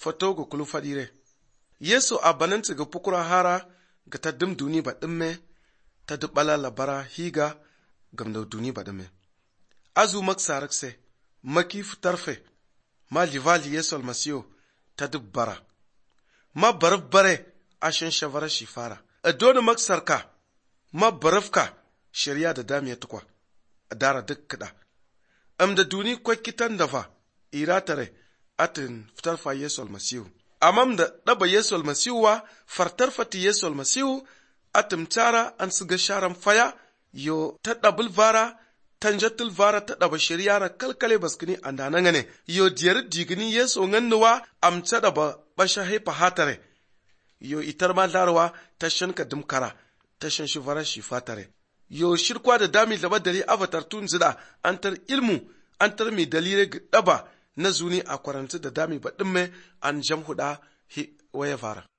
foto ga kulu fadire. Yesu a bananti ga pukura hara ga ta dim duni ba dimme, ta dubbala labara higa gamda duni ba dimme. Azu mak sarakse, maki fitarfe, ma livali Yesu almasiyo ta dubbara. Ma baraf bare ashin shavara shifara. A doni mak sarka, ma barafka shirya da damiya tukwa, a dara duk kiɗa. Da duni kwakitan dafa, iratare, atin fitarfa Yesu almasiyo. Amam da ɗaba Yesu almasiyo wa, fartar fati Yesu almasiyo, atim tara an siga sharan faya, yo ta ɗabil vara, tanjatil vara ta ɗaba shiryara kalkale baskini andanangane, yo diyar digini Yesu ngannuwa, am ta ɗaba basha hepa hatare, yo itar ma larawa ta shanka dimkara, ta shan shi vara shi fatare. Yo shirkwa da dami laba dali avatar tun zida, antar ilmu, antar mai dalire ɗaba na zuni a kwarantu da dami ba ɗin an jam huɗa waya fara.